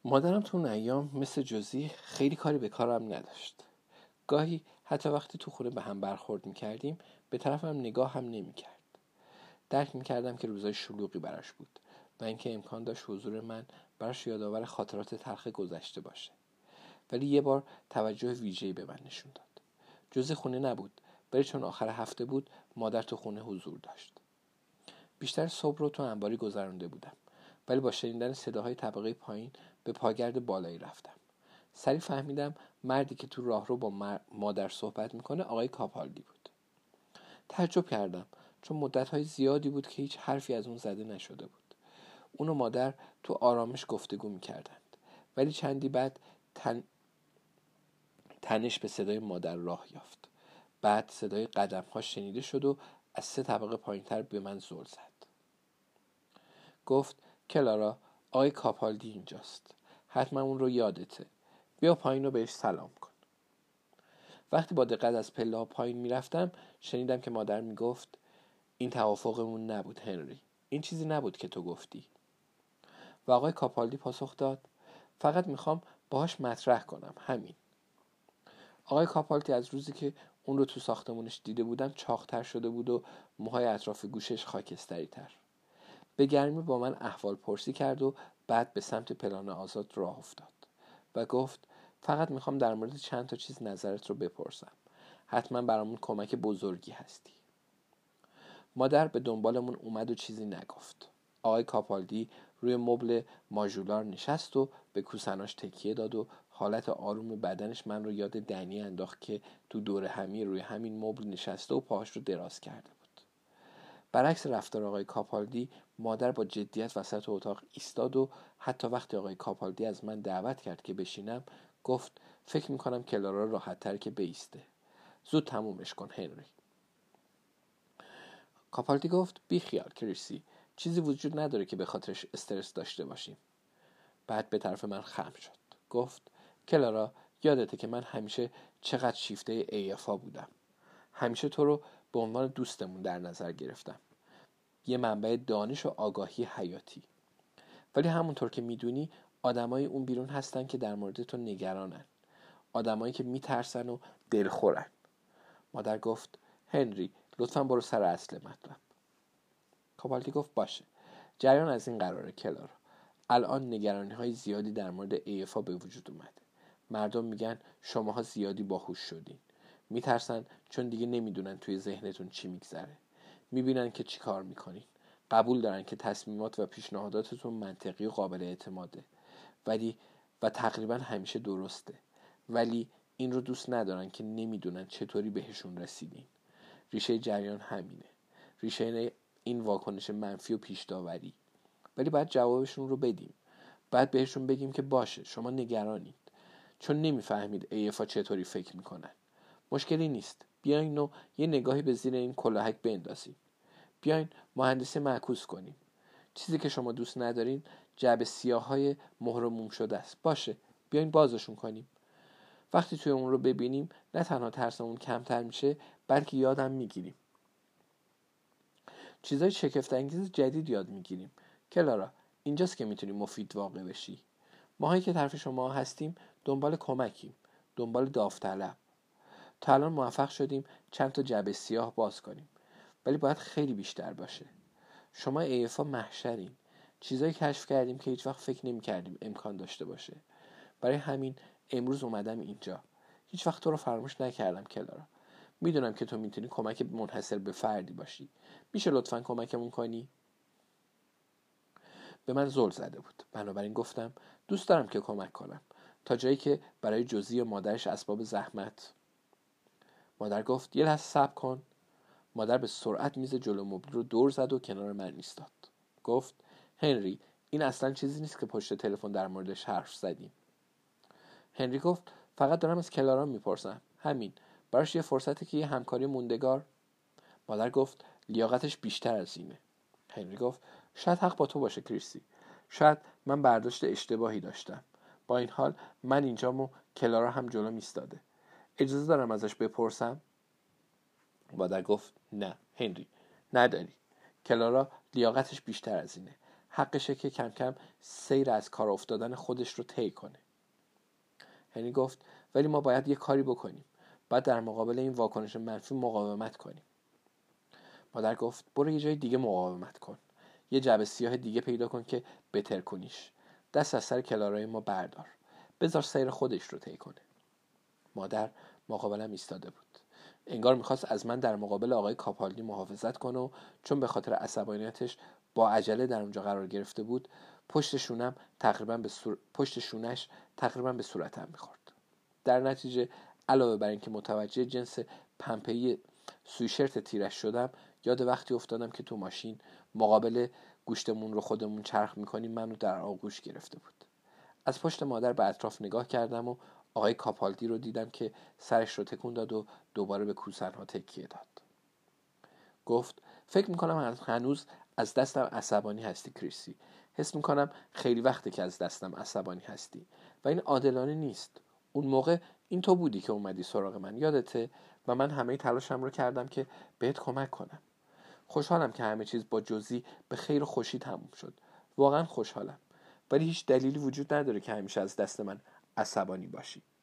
مادرم تو اون ایام مثل جوزی خیلی کاری به کارم نداشت. گاهی حتی وقتی تو خونه به هم برخورد میکردیم به طرفم نگاه هم نمیکرد. درک میکردم که روزای شلوغی براش بود و اینکه امکان داشت حضور من براش یادآور خاطرات تلخ گذشته باشه. ولی یه بار توجه ویژه‌ای به من نشون داد. جوزی خونه نبود، ولی چون آخر هفته بود مادر تو خونه حضور داشت. بیشتر صبح رو تو انباری گذرونده بودم، ولی با شنیدن صداهای طبقه پایین به پاگرد بالایی رفتم. سریع فهمیدم مردی که تو راهرو با مادر صحبت میکنه آقای کاپالدی بود. تعجب کردم چون مدت‌های زیادی بود که هیچ حرفی از اون زده نشده بود. اون و مادر تو آرامش گفتگو میکردند، ولی چندی بعد تنش به صدای مادر راه یافت. بعد صدای قدم‌ها شنیده شد و از 3 طبقه پایینتر به من زل زد. گفت کلارا، آقای کاپالدی اینجاست. حتما اون رو یادته. بیا پایین رو بهش سلام کن. وقتی با دقت از پله‌ها پایین میرفتم شنیدم که مادر میگفت این توافقمون نبود هنری. این چیزی نبود که تو گفتی. و آقای کاپالدی پاسخ داد فقط میخوام باهاش مطرح کنم، همین. آقای کاپالدی از روزی که اون رو تو ساختمونش دیده بودم چاق‌تر شده بود و موهای اطراف گوشش خاکستری تر. به گرمی با من احوال پرسی کرد و بعد به سمت پلان آزاد راه افتاد و گفت فقط میخوام در مورد چند تا چیز نظرت رو بپرسم. حتما برامون کمک بزرگی هستی. مادر به دنبالمون اومد و چیزی نگفت. آقای کاپالدی روی مبل ماژولار نشست و به کوسناش تکیه داد و حالت آروم بدنش من رو یاد دنی انداخت که تو دور همی روی همین مبل نشسته و پاهاش رو دراز کرده بود. برعکس رفتار آقای کاپالدی، مادر با جدیت وسط اتاق ایستاد و حتی وقتی آقای کاپالدی از من دعوت کرد که بشینم گفت فکر میکنم کلارا راحت تر که بیسته. زود تمومش کن هنری. کاپالدی گفت بی خیال کریسی، چیزی وجود نداره که به خاطرش استرس داشته باشیم. بعد به طرف من خم شد. گفت کلارا، یادته که من همیشه چقدر شیفته ایفا بودم. همیشه تو رو به عنوان دوستمون در نظر گرفتم. یه منبع دانش و آگاهی حیاتی. ولی همونطور که میدونی آدمای اون بیرون هستن که در مورد تو نگرانن. آدمایی که میترسن و دلخورن. مادر گفت هنری لطفاً برو سر اصل مطلب. کاپالدی گفت باشه. جریان از این قراره کلارا. الان نگرانی‌های زیادی در مورد ایفا به وجود اومده. مردم میگن شماها زیادی باهوش شدین. میترسن چون دیگه نمیدونن توی ذهنتون چی میگذره. میبینن که چی کار میکنین. قبول دارن که تصمیمات و پیشنهاداتتون منطقی و قابل اعتماده. و تقریبا همیشه درسته. ولی این رو دوست ندارن که نمیدونن چطوری بهشون رسیدین. ریشه جریان همینه. ریشه این واکنش منفی و پیش داوری. ولی باید جوابشون رو بدیم. باید بهشون بگیم که باشه شما نگرانید چون نمیفهمید ایفا چطوری فکر میکنن. مشکلی نیست. بیاین و یه نگاهی به زیر این کلاهک بندازیم. بیاین مهندسی معکوس کنیم. چیزی که شما دوست ندارین جعبه سیاه‌های مهر و موم شده است. باشه بیاین بازشون کنیم. وقتی توی اون رو ببینیم نه تنها ترسمون کمتر میشه بلکه یادم میگیریم. چیزای شگفت انگیز جدید یاد میگیریم. کلارا اینجاست که میتونیم مفید واقع بشی. ماهایی که طرف شما هستیم دنبال کمکیم، دنبال داوطلب. تا الان موفق شدیم چند تا جعبه سیاه باز کنیم، ولی باید خیلی بیشتر باشه. شما ایفا محشرین. چیزایی کشف کردیم که هیچ وقت فکر نمی‌کردیم امکان داشته باشه. برای همین امروز اومدم اینجا. هیچ وقت تو رو فراموش نکردم کلارا. میدونم که تو میتونی کمک منحصر به فردی باشی. میشه لطفاً کمکمون کنی؟ به من زل زده بود. بنابراین گفتم دوست دارم که کمک کنم تا جایی که برای جوزی و مادرش اسباب زحمت. مادر گفت یه لحظه صبر کن. مادر به سرعت میز جلو مبل رو دور زد و کنار من ایستاد. گفت هنری این اصلا چیزی نیست که پشت تلفن در موردش حرف زدیم. هنری گفت فقط دارم از کلارا میپرسم. همین. براش یه فرصتی که یه همکاری موندگار. مادر گفت لیاقتش بیشتر از اینه. هنری گفت شاید حق با تو باشه کریسی. شاید من برداشت اشتباهی داشتم. با این حال من اینجام و کلارا هم جلوم ایستاده. اجازه دارم ازش بپرسم؟ مادر گفت نه هنری نداری. کلارا لیاقتش بیشتر از اینه. حقشه که کم کم سیر از کار افتادن خودش رو طی کنه. یعنی گفت ولی ما باید یه کاری بکنیم. باید در مقابل این واکنش منفی مقاومت کنیم. مادر گفت برو یه جای دیگه مقاومت کن. یه جعبه سیاه دیگه پیدا کن که بتر کنیش. دست از سر کلارای ما بردار. بذار سیر خودش رو طی کنه. مادر مقابلم ایستاده بود. انگار میخواست از من در مقابل آقای کاپالدی محافظت کنه و چون به خاطر عصبانیتش با عجله در اونجا قرار گرفته بود پشت شونش تقریبا به صورتم میخورد. در نتیجه علاوه بر اینکه متوجه جنس پنپه‌ای سویشرت تیرش شدم، یاد وقتی افتادم که تو ماشین مقابل گوشتمون رو خودمون چرخ میکنیم منو در آغوش گرفته بود. از پشت مادر به اطراف نگاه کردم و آقای کاپالدی رو دیدم که سرش رو تکون داد و دوباره به کوسنها تکیه داد. گفت فکر میکنم هنوز از دستم عصبانی هستی کریسی. حس میکنم خیلی وقته که از دستم عصبانی هستی و این عادلانه نیست. اون موقع این تو بودی که اومدی سراغ من، یادته؟ و من همه تلاشم رو کردم که بهت کمک کنم. خوشحالم که همه چیز با جزئی به خیر و خوشی تموم شد. واقعا خوشحالم. ولی هیچ دلیلی وجود نداره که همیشه از دست من عصبانی باشی.